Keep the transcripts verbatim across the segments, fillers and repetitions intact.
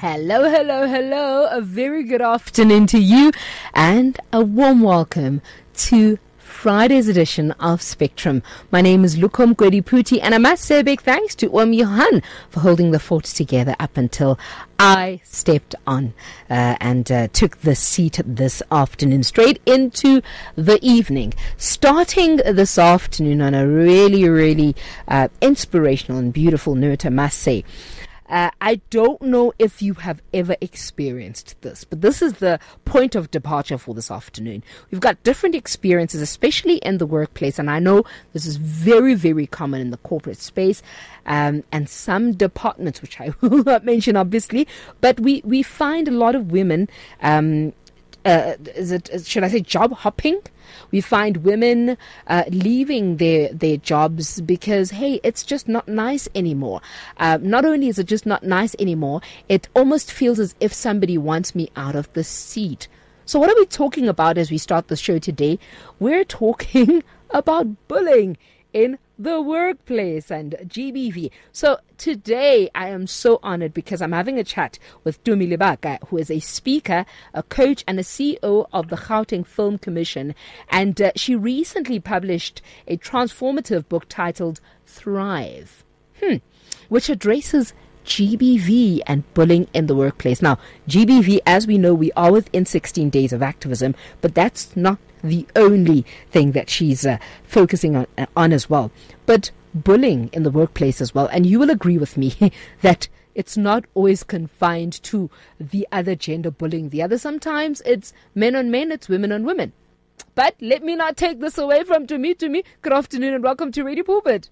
Hello, hello, hello. A very good afternoon to you and a warm welcome to Friday's edition of Spectrum. My name is Lukom Gwediputi, and I must say a big thanks to Om Johan for holding the fort together up until I stepped on uh, and uh, took the seat this afternoon, straight into the evening. Starting this afternoon on a really, really uh, inspirational and beautiful note, I must say. Uh, I don't know if you have ever experienced this, but this is the point of departure for this afternoon. We've got different experiences, especially in the workplace, and I know this is very, very common in the corporate space um, and some departments, which I will not mention, obviously, but we, we find a lot of women, um, uh, is it, should I say job hopping? We find women uh, leaving their, their jobs because, hey, it's just not nice anymore. Uh, not only is it just not nice anymore, it almost feels as if somebody wants me out of the seat. So what are we talking about as we start the show today? We're talking about bullying in the workplace and G B V. So today I am so honored because I'm having a chat with Tumi Lebaka, who is a speaker, a coach, and a C E O of the Gauteng Film Commission. And uh, she recently published a transformative book titled Thrive, hmm, which addresses G B V and bullying in the workplace. Now, G B V, as we know, we are within sixteen days of activism, but that's not the only thing that she's uh, focusing on, uh, on as well. But bullying in the workplace as well. And you will agree with me that it's not always confined to the other gender bullying. The other, sometimes it's men on men, it's women on women. But let me not take this away from Tumi. Tumi, good afternoon and welcome to Radio Pulpit.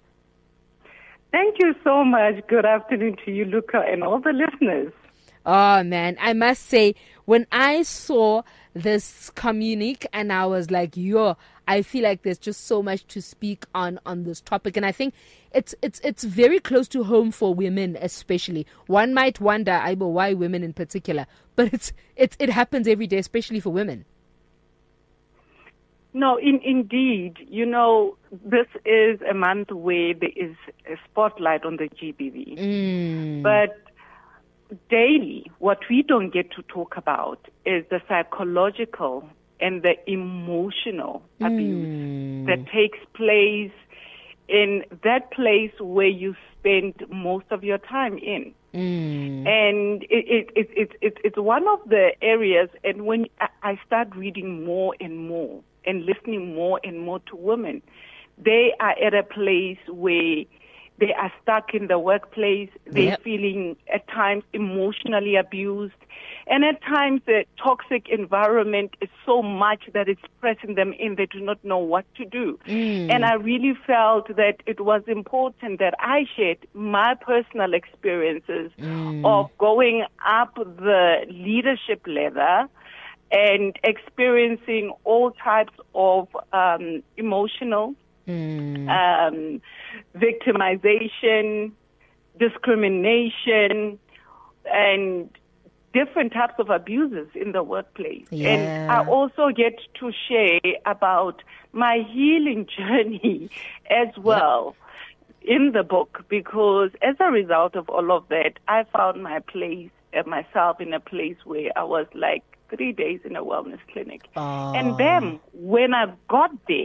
Thank you so much. Good afternoon to you, Luca, and all the listeners. Oh, man, I must say, when I saw this communique and I was like, yo, I feel like there's just so much to speak on on this topic. And I think it's it's it's very close to home for women, especially. One might wonder, Aibo, why women in particular? But it's it's it happens every day, especially for women. No, in, indeed. You know, this is a month where there is a spotlight on the G B V. Mm. But daily, what we don't get to talk about is the psychological and the emotional mm. abuse that takes place in that place where you spend most of your time in. Mm. And it, it, it, it, it, it's one of the areas, and when I start reading more and more and listening more and more to women, they are at a place where they are stuck in the workplace. They're yep. feeling at times emotionally abused. And at times the toxic environment is so much that it's pressing them in. They do not know what to do. Mm. And I really felt that it was important that I shared my personal experiences mm. of going up the leadership ladder and experiencing all types of um, emotional Mm. Um, victimization, discrimination, and different types of abuses in the workplace. Yeah. And I also get to share about my healing journey as well yep. in the book, because as a result of all of that, I found my place, uh, myself in a place where I was like three days in a wellness clinic. Oh. And then when I got there,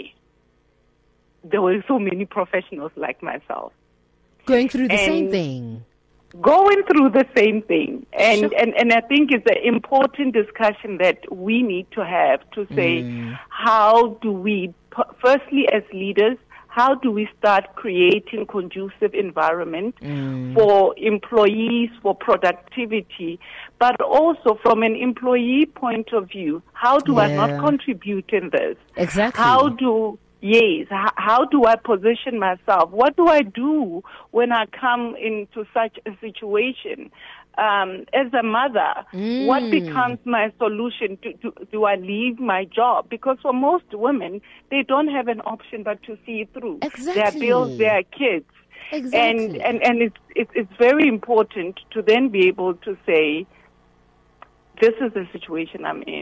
there were so many professionals like myself. Going through the and same thing. Going through the same thing. And, sure. and, and I think it's an important discussion that we need to have to say, mm. how do we, firstly as leaders, how do we start creating conducive environment mm. for employees, for productivity, but also from an employee point of view, how do yeah. I not contribute in this? Exactly. How do Yes. How, how do I position myself? What do I do when I come into such a situation? Um, as a mother, mm. what becomes my solution? Do, do, do I leave my job? Because for most women, they don't have an option but to see it through. Exactly. Their bills, their kids. Exactly. And, and, and it's, it's, it's very important to then be able to say, this is the situation I'm in.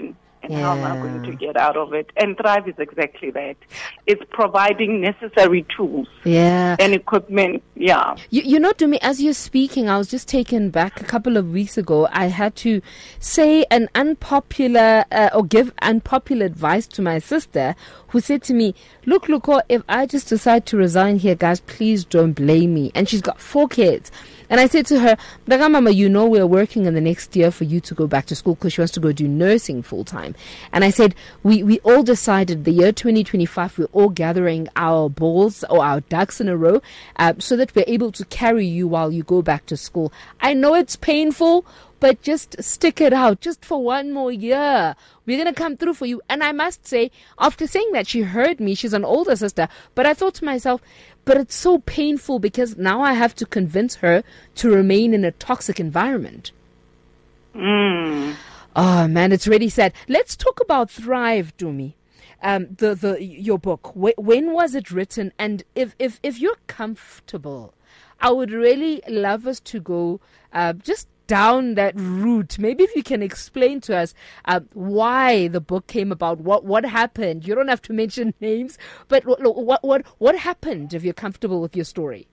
and yeah. how am I going to get out of it? And Thrive is exactly that. It's providing necessary tools yeah. and equipment. Yeah. You, you know, to me, as you're speaking, I was just taken back a couple of weeks ago. I had to say an unpopular uh, or give unpopular advice to my sister, who said to me, look, look, if I just decide to resign here, guys, please don't blame me. And she's got four kids. And I said to her, Daga Mama, you know we're working in the next year for you to go back to school because she wants to go do nursing full time. And I said, we, we all decided the year twenty twenty-five, we're all gathering our balls or our ducks in a row uh, so that we're able to carry you while you go back to school. I know it's painful, but just stick it out just for one more year. We're going to come through for you. And I must say, after saying that, she heard me. She's an older sister. But I thought to myself, but it's so painful because now I have to convince her to remain in a toxic environment. Mm. Oh, man, it's really sad. Let's talk about Thrive, Dumi. Um, the, the, your book. Wh- when was it written? And if, if, if you're comfortable, I would really love us to go uh, just down that route. Maybe if you can explain to us uh, why the book came about, what what happened. You don't have to mention names, but what what what, what happened, if you're comfortable with your story.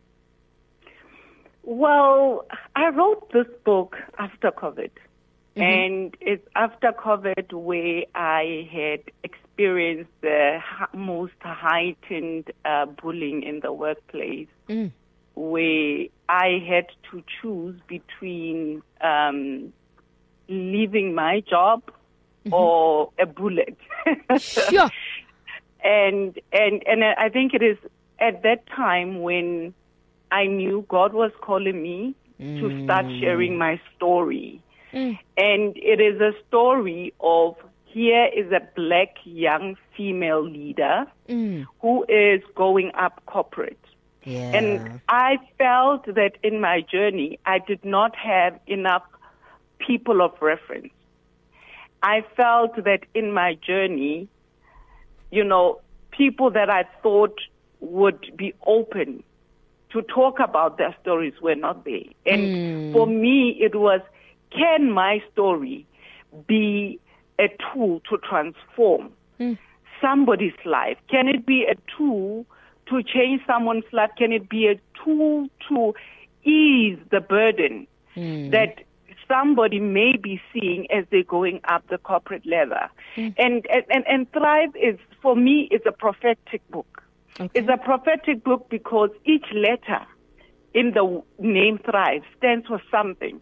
Well, I wrote this book after COVID. Mm-hmm. And it's after COVID where I had experienced the ha- most heightened uh, bullying in the workplace. Mm. Where I had to choose between um, leaving my job mm-hmm. or a bullet. Sure. And and and I think it is at that time when I knew God was calling me mm. to start sharing my story. Mm. And it is a story of, here is a black young female leader mm. who is going up corporate. Yeah. And I felt that in my journey, I did not have enough people of reference. I felt that in my journey, you know, people that I thought would be open to talk about their stories were not there. And mm. for me, it was, can my story be a tool to transform mm. somebody's life? Can it be a tool to change someone's life? Can it be a tool to ease the burden mm. that somebody may be seeing as they're going up the corporate ladder? Mm. And, and, and Thrive is, for me, is a prophetic book. Okay. It's a prophetic book because each letter in the name Thrive stands for something.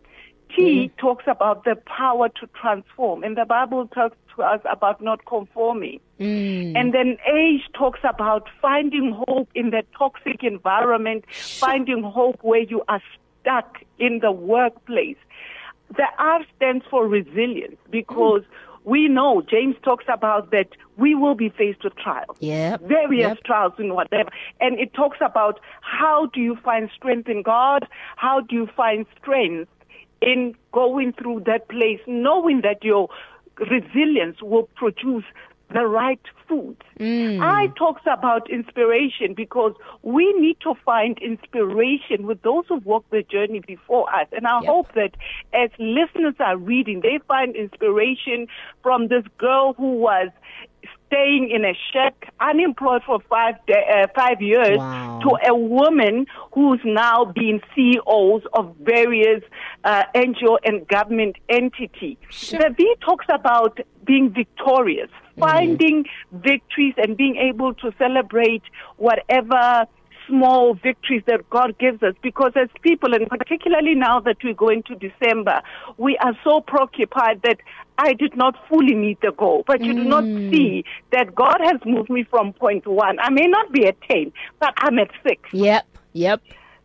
T mm. talks about the power to transform, and the Bible talks to us about not conforming. Mm. And then H talks about finding hope in the toxic environment, finding hope where you are stuck in the workplace. The R stands for resilience because mm. we know James talks about that we will be faced with trials, yep. various yep. trials and whatever. And it talks about how do you find strength in God? How do you find strength in going through that place, knowing that your resilience will produce the right food. Mm. I talks about inspiration because we need to find inspiration with those who've walked the journey before us. And I yep. hope that as listeners are reading, they find inspiration from this girl who was staying in a shack, unemployed for five de- uh, five years, wow. to a woman who's now being C E Os of various uh, N G O and government entities. Sure. The V talks about being victorious, finding mm-hmm. victories and being able to celebrate whatever small victories that God gives us, because as people, and particularly now that we go into December, we are so preoccupied that I did not fully meet the goal. But you mm. do not see that God has moved me from point one. I may not be at ten, but I'm at six. Yep, yep.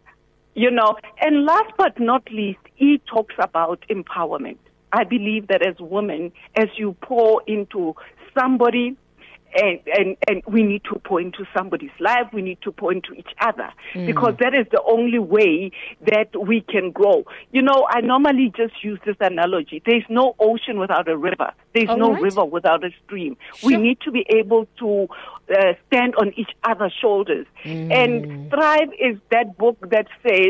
You know, and last but not least, he talks about empowerment. I believe that as women, as you pour into somebody, And, and and we need to pour into somebody's life. We need to pour into each other mm. because that is the only way that we can grow. You know, I normally just use this analogy. There's no ocean without a river. There's All no right. river without a stream. Sure. We need to be able to uh, stand on each other's shoulders. Mm. And Thrive is that book that says,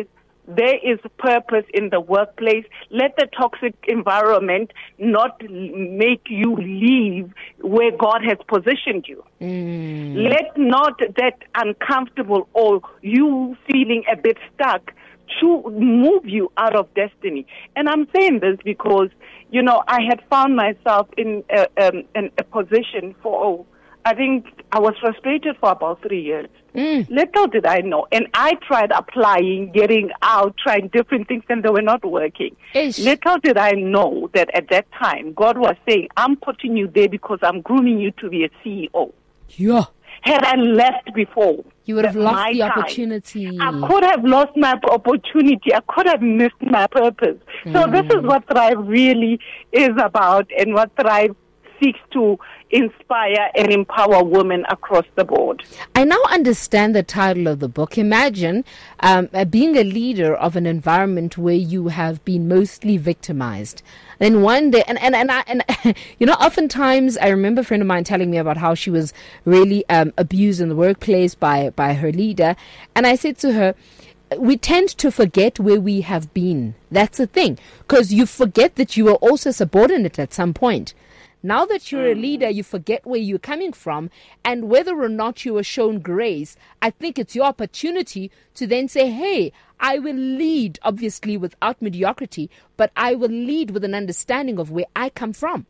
there is purpose in the workplace. Let the toxic environment not make you leave where God has positioned you. Mm. Let not that uncomfortable or you feeling a bit stuck to move you out of destiny. And I'm saying this because, you know, I had found myself in a, um, in a position for, oh, I think I was frustrated for about three years. Mm. Little did I know. And I tried applying, getting out, trying different things, and they were not working. Ish. Little did I know that at that time, God was saying, I'm putting you there because I'm grooming you to be a C E O. Yeah. Had I left before, you would have lost my the time, opportunity. I could have lost my opportunity. I could have missed my purpose. Mm. So this is what Thrive really is about, and what Thrive seeks to inspire and empower women across the board. I now understand the title of the book. Imagine um, uh, being a leader of an environment where you have been mostly victimized. Then one day, and, and, and, I, and you know, oftentimes I remember a friend of mine telling me about how she was really um, abused in the workplace by, by her leader. And I said to her, we tend to forget where we have been. That's the thing. Because you forget that you were also subordinate at some point. Now that you're a leader, you forget where you're coming from, and whether or not you were shown grace, I think it's your opportunity to then say, hey, I will lead, obviously without mediocrity, but I will lead with an understanding of where I come from.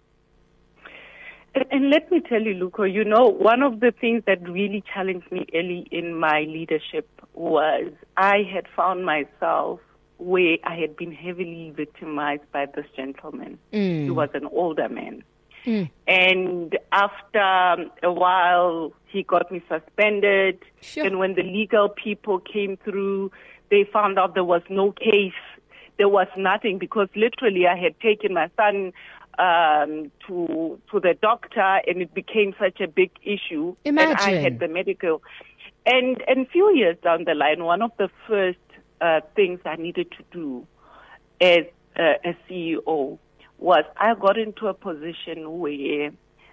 And, and let me tell you, Luco, you know, one of the things that really challenged me early in my leadership was I had found myself where I had been heavily victimized by this gentleman. Mm. He was an older man. Mm. And after a while, he got me suspended. Sure. And when the legal people came through, they found out there was no case. There was nothing, because literally I had taken my son um, to to the doctor, and it became such a big issue. Imagine. And I had the medical. And, and a few years down the line, one of the first Uh, things I needed to do as uh, a C E O was I got into a position where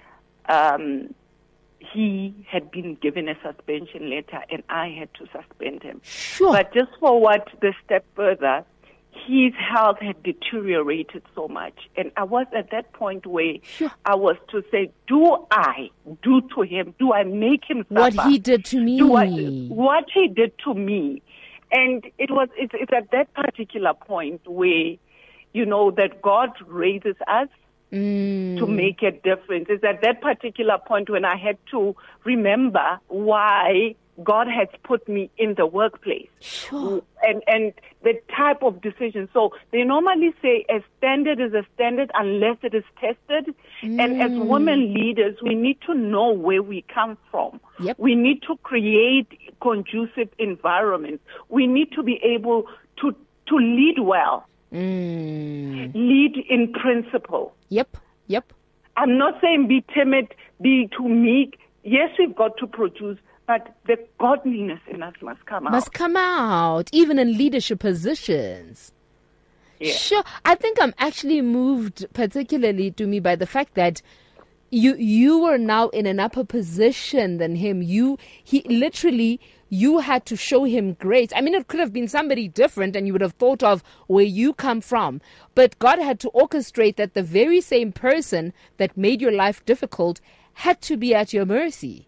um, he had been given a suspension letter and I had to suspend him. Sure. But just for what the step further, his health had deteriorated so much. And I was at that point where sure. I was to say, do I do to him, do I make him suffer? What he did to me. Do I, what he did to me. And it was, it's, it's at that particular point where, you know, that God raises us mm. to make a difference. It's at that particular point when I had to remember why God has put me in the workplace. Sure. And, and the type of decision. So they normally say a standard is a standard unless it is tested. Mm. And as women leaders, we need to know where we come from. Yep. We need to create conducive environments. We need to be able to, to lead well. Mm. Lead in principle. Yep, yep. I'm not saying be timid, be too meek. Yes, we've got to produce, but the godliness in us must come out. Must come out, even in leadership positions. Yeah. Sure. I think I'm actually moved particularly to me by the fact that you you were now in an upper position than him. You he literally you had to show him grace. I mean, it could have been somebody different and you would have thought of where you come from. But God had to orchestrate that the very same person that made your life difficult had to be at your mercy.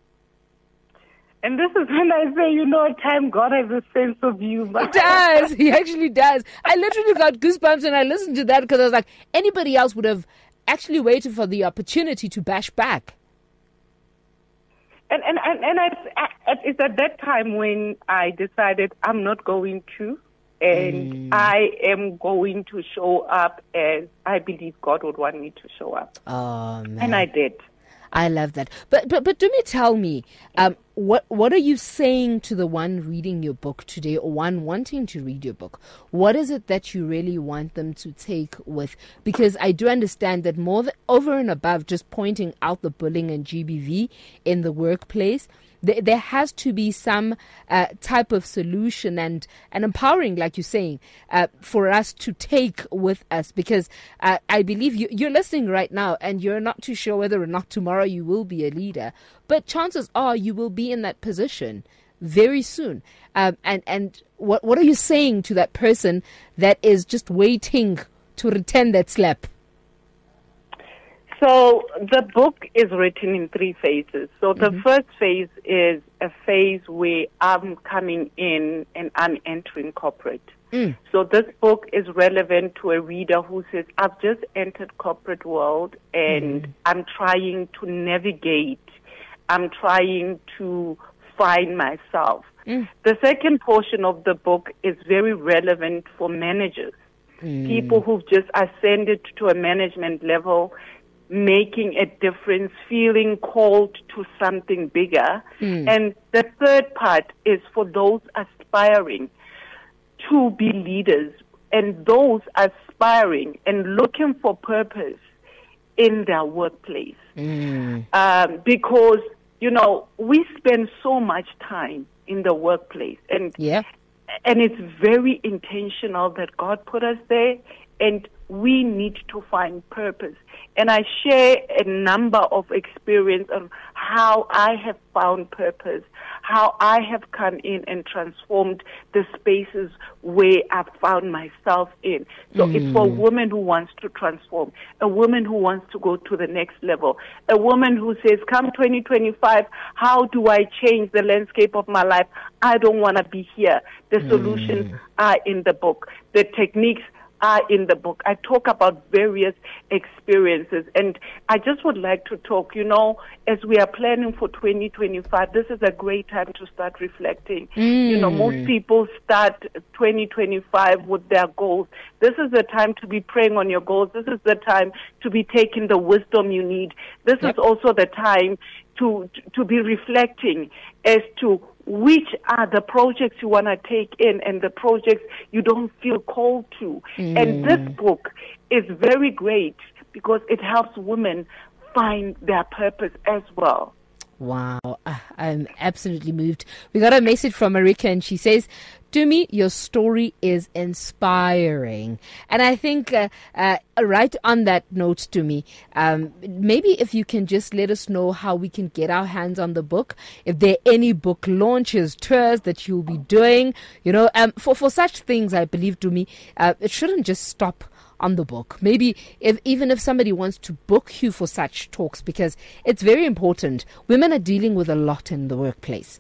And this is when I say, you know, at time God has a sense of humor. He does. He actually does. I literally got goosebumps when I listened to that, because I was like, anybody else would have actually waited for the opportunity to bash back. And and and, and I, I, it's at that time when I decided I'm not going to, and mm. I am going to show up as I believe God would want me to show up. Oh, man. And I did. I love that. But but but do me tell me, um, what what are you saying to the one reading your book today, or one wanting to read your book? What is it that you really want them to take with? Because I do understand that more than, over and above just pointing out the bullying and G B V in the workplace, there, there has to be some uh, type of solution and, and empowering, like you're saying, uh, for us to take with us. Because uh, I believe you, you're listening right now and you're not too sure whether or not tomorrow you will be a leader. But chances are you will be in that position very soon. Um, and, and what what are you saying to that person that is just waiting to return that slap? So the book is written in three phases. So the Mm-hmm. first phase is a phase where I'm coming in and I'm entering corporate. Mm. So this book is relevant to a reader who says, I've just entered corporate world and Mm. I'm trying to navigate. I'm trying to find myself. Mm. The second portion of the book is very relevant for managers, Mm. people who've just ascended to a management level, making a difference, feeling called to something bigger. Mm. And the third part is for those aspiring to be leaders and those aspiring and looking for purpose in their workplace. Mm. Um, because, you know, we spend so much time in the workplace, and Yeah. and it's very intentional that God put us there, and we need to find purpose. And I share a number of experience on how I have found purpose, how I have come in and transformed the spaces where I've found myself in. So Mm. it's for a woman who wants to transform, a woman who wants to go to the next level, a woman who says, come twenty twenty-five, how do I change the landscape of my life? I don't want to be here. The solutions are in the book. The techniques are in the book. I talk about various experiences, and I just would like to talk, you know, as we are planning for twenty twenty-five, this is a great time to start reflecting. Mm. You know, most people start twenty twenty-five with their goals. This is the time to be praying on your goals. This is the time to be taking the wisdom you need. This Yep. is also the time to to be reflecting as to which are the projects you want to take in and the projects you don't feel called to. Mm. And this book is very great because it helps women find their purpose as well. Wow, Ah, I'm absolutely moved. We got a message from Marika, and she says, Tumi, your story is inspiring. And I think uh, uh, right on that note, Tumi, um, maybe if you can just let us know how we can get our hands on the book, if there are any book launches, tours that you'll be doing, you know, um, for, for such things, I believe, Tumi, uh, it shouldn't just stop on the book. Maybe if even if somebody wants to book you for such talks, because it's very important. Women are dealing with a lot in the workplace.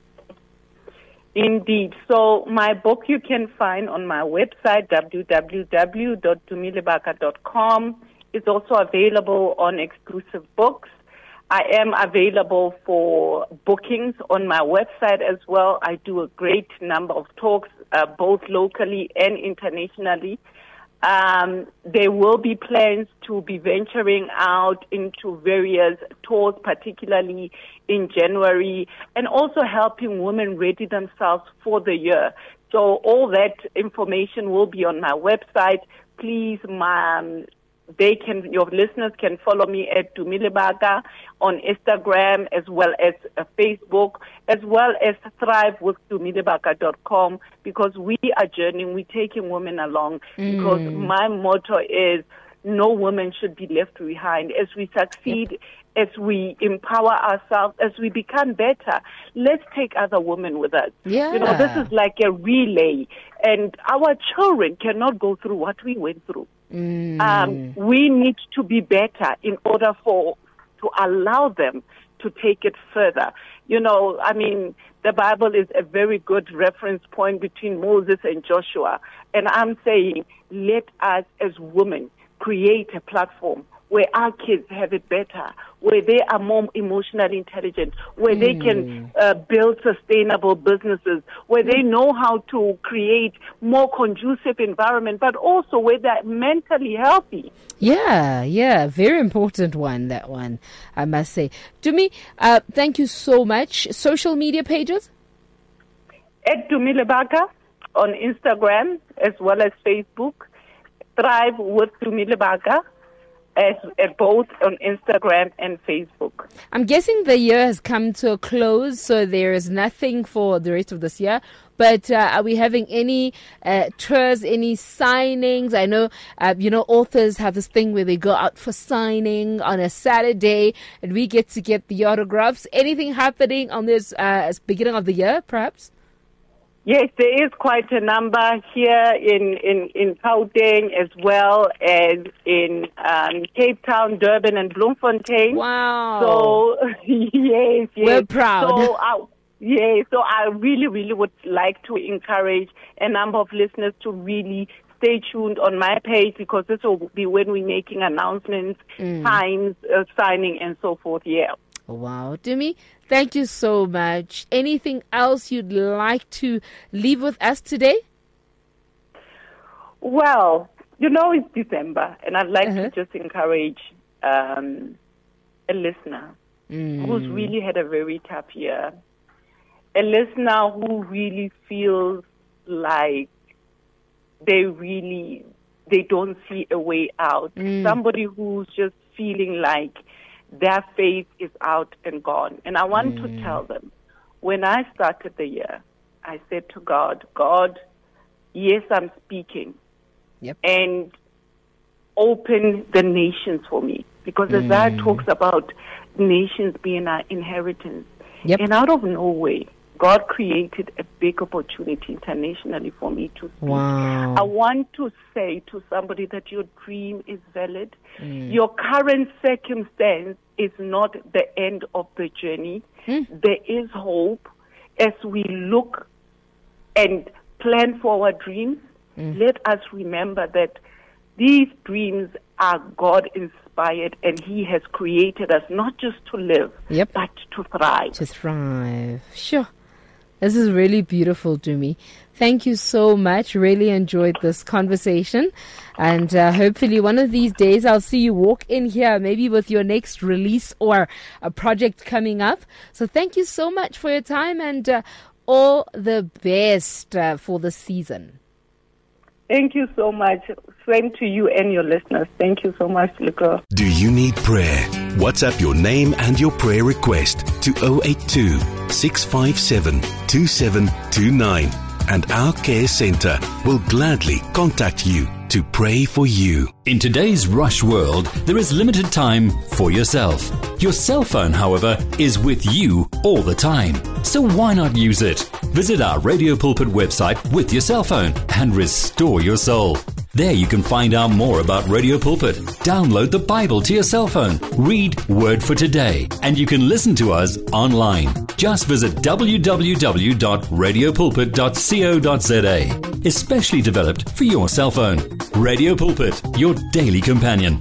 Indeed. So my book you can find on my website, w w w dot dumilebaka dot com. It's also available on Exclusive Books. I am available for bookings on my website as well. I do a great number of talks, uh, both locally and internationally. Um, there will be plans to be venturing out into various tours, particularly in January, and also helping women ready themselves for the year. So all that information will be on my website. Please, my, they can, your listeners can follow me at Dumilebaka on Instagram as well as uh, Facebook, as well as thrive with dumilebaka dot com, because we are journeying, we're taking women along, mm. because my motto is no woman should be left behind. As we succeed, yep. as we empower ourselves, as we become better, let's take other women with us. Yeah. You know, this is like a relay, and our children cannot go through what we went through. Mm. Um, we need to be better in order for to allow them to take it further. You know, I mean, the Bible is a very good reference point between Moses and Joshua. And I'm saying, let us as women create a platform where our kids have it better, where they are more emotionally intelligent, where mm. they can uh, build sustainable businesses, where mm. they know how to create more conducive environment, but also where they're mentally healthy. Yeah, yeah, very important one, that one, I must say. Tumi, uh, thank you so much. Social media pages? At Dumilebaka on Instagram as well as Facebook. Thrive with Dumilebaka. As, uh, both on Instagram and Facebook. I'm guessing the year has come to a close, so there is nothing for the rest of this year. But uh, are we having any uh, tours, any signings? I know, uh, you know, authors have this thing where they go out for signing on a Saturday, and we get to get the autographs. Anything happening on this uh, beginning of the year, perhaps? Yes, there is quite a number here in, in, in Gauteng as well as in um, Cape Town, Durban, and Bloemfontein. Wow. So, yes, yes. We're proud. So, I, yes, so I really, really would like to encourage a number of listeners to really stay tuned on my page, because this will be when we're making announcements, mm. times, uh, signing, and so forth, yeah. Wow. Dumi, thank you so much. Anything else you'd like to leave with us today? Well, you know, it's December, and I'd like uh-huh. to just encourage um, a listener mm. who's really had a very tough year, a listener who really feels like they really, they don't see a way out, mm. somebody who's just feeling like their faith is out and gone. And I want mm. to tell them, when I started the year, I said to God, God, yes, I'm speaking. Yep. And open the nations for me. Because mm. Isaiah talks about nations being our inheritance. Yep. And out of nowhere, God created a big opportunity internationally for me to speak. Wow. I want to say to somebody that your dream is valid. Mm. Your current circumstance is not the end of the journey. Mm. There is hope as we look and plan for our dreams. Mm. Let us remember that these dreams are God-inspired, and He has created us not just to live, yep. but to thrive. To thrive. Sure. This is really beautiful, Dumi. Thank you so much. Really enjoyed this conversation. And uh, hopefully one of these days I'll see you walk in here, maybe with your next release or a project coming up. So thank you so much for your time, and uh, all the best uh, for the season. Thank you so much. Same to you and your listeners. Thank you so much, Luca. Do you need prayer? WhatsApp your name and your prayer request to zero eight two, six five seven, two seven two nine, and our care center will gladly contact you to pray for you. In today's rush world, there is limited time for yourself. Your cell phone, however, is with you all the time. So why not use it? Visit our Radio Pulpit website with your cell phone and restore your soul. There you can find out more about Radio Pulpit. Download the Bible to your cell phone. Read Word for Today. And you can listen to us online. Just visit w w w dot radio pulpit dot co dot z a. Especially developed for your cell phone. Radio Pulpit, your daily companion.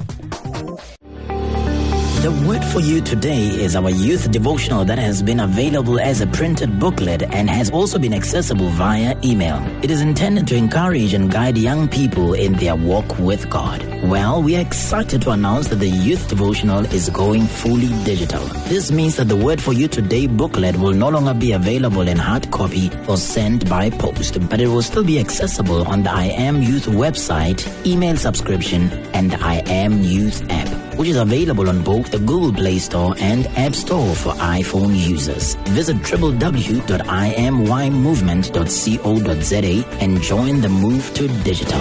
The word for you today is our youth devotional that has been available as a printed booklet and has also been accessible via email. It is intended to encourage and guide young people in their walk with God. Well, we are excited to announce that the youth devotional is going fully digital. This means that the word for you today booklet will no longer be available in hard copy or sent by post, but it will still be accessible on the I Am Youth website, email subscription, and I Am Youth app, which is available on both the Google Play Store and App Store for iPhone users. Visit w w w dot i m y movement dot co dot z a and join the move to digital.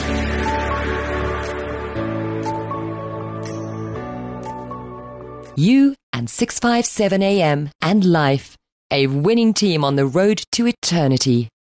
You and six five seven A M and Life, a winning team on the road to eternity.